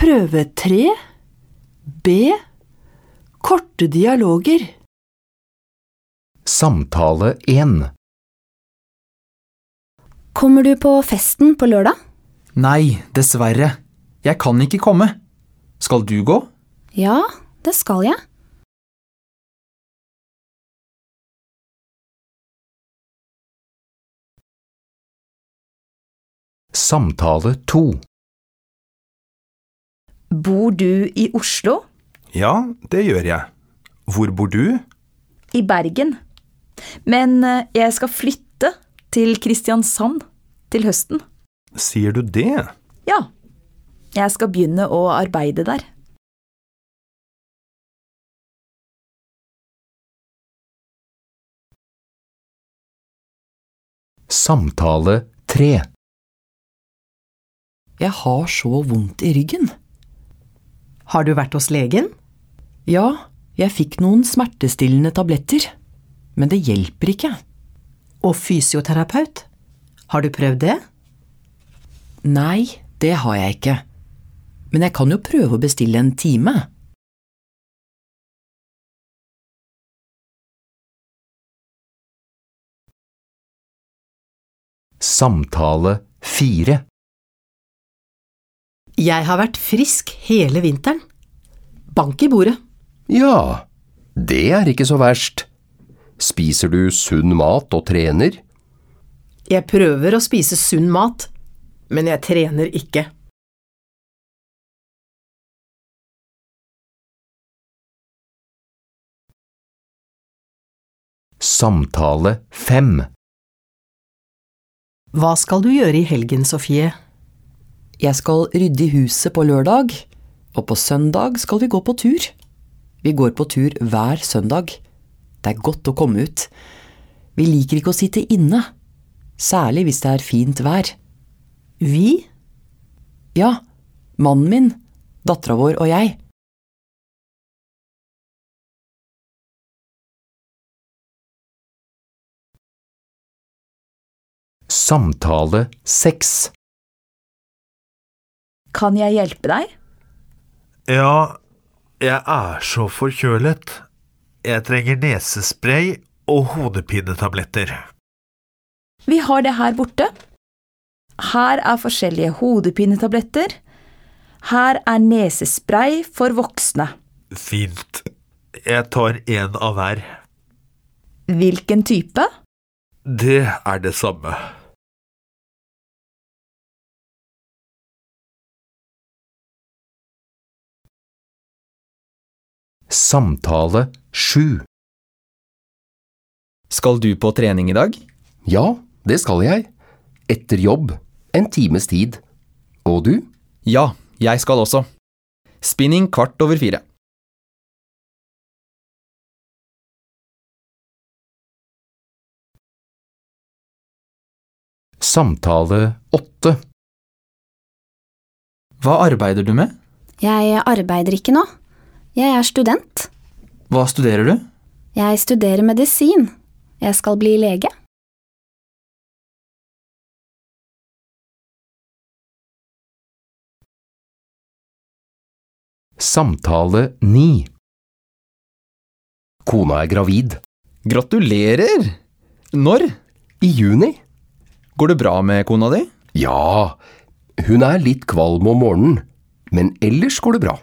Prøve 3. B. Korte dialoger. Samtale 1. Kommer du på festen på lørdag? Nei, dessverre. Jeg kan ikke komme. Skal du gå? Ja, det skal jeg. Samtale 2. Bor du i Oslo? Ja, det gjør jeg. Hvor bor du? I Bergen. Men jeg skal flytte til Kristiansand til høsten. Sier du det? Ja, jeg skal begynne å arbeide der. Samtale 3. Jeg har så vondt i ryggen. Har du vært hos legen? Ja, jeg fikk noen smertestillende tabletter, men det hjelper ikke. Og fysioterapeut? Har du prøvd det? Nei, det har jeg ikke. Men jeg kan jo prøve å bestille en time. Samtale 4. Jeg har vært frisk hele vinteren. Bank i bordet. Ja, det er ikke så verst. Spiser du sunn mat og trener? Jeg prøver å spise sunn mat, men jeg trener ikke. Samtale 5. Hva skal du gjøre i helgen, Sofie? Jeg skal rydde i huset på lørdag, og på søndag skal vi gå på tur. Vi går på tur hver søndag. Det er godt å komme ut. Vi liker ikke å sitte inne, særlig hvis det er fint vær. Vi? Ja, mannen min, datteren vår og jeg. Samtale 6. Kan jeg hjelpe deg? Ja, jeg er så forkjølet. Jeg trenger nesespray og hodepinetabletter. Vi har det her borte. Her er forskjellige hodepinetabletter. Her er nesespray for voksne. Fint. Jeg tar en av hver. Hvilken type? Det er det samme. Samtale 7. Skal du på trening i dag? Ja, det skal jeg. Etter jobb, en times tid. Og du? Ja, jeg skal også. Spinning 3:15. Samtale 8. Hva arbeider du med? Jeg arbeider ikke nå. Jeg er student. Hva studerer du? Jeg studerer medisin. Jeg skal bli lege. Samtale 9. Kona er gravid. Gratulerer! Når? I juni? Går det bra med kona di? Ja, hun er litt kvalm om morgenen, men ellers går det bra.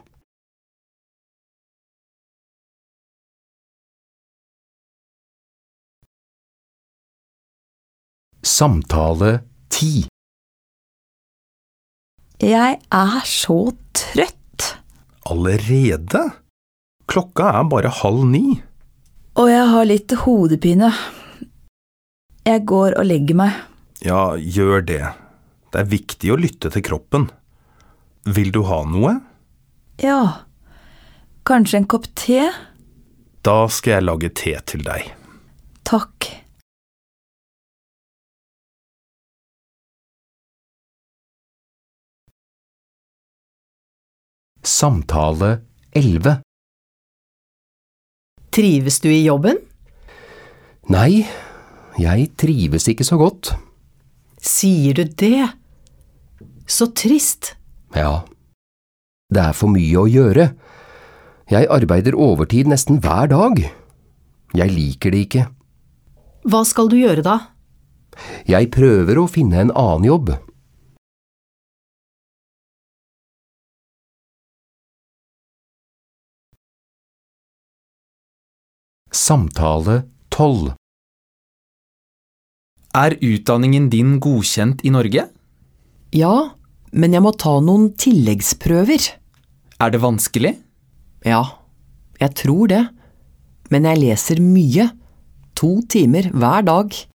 Samtale 10. Jeg er så trøtt. Allerede? Klokka er bare 8:30. Og jeg har litt hodepine. Jeg går og legger meg. Ja, gjør det. Det er viktig å lytte til kroppen. Vil du ha noe? Ja, kanskje en kopp te? Da skal jeg lage te til deg. Takk. Samtale 11. Trives du i jobben? Nei, jeg trives ikke så godt. Sier du det? Så trist. Ja, Det er for mye å gjøre. Jeg arbeider overtid nesten hver dag. Jeg liker det ikke. Hva skal du gjøre da? Jeg prøver å finne en annen jobb. Samtale 12. Er utdanningen din godkjent i Norge? Ja, men jeg må ta noen tilleggsprøver. Er det vanskelig? Ja, jeg tror det. Men jeg leser mye. 2 timer hver dag.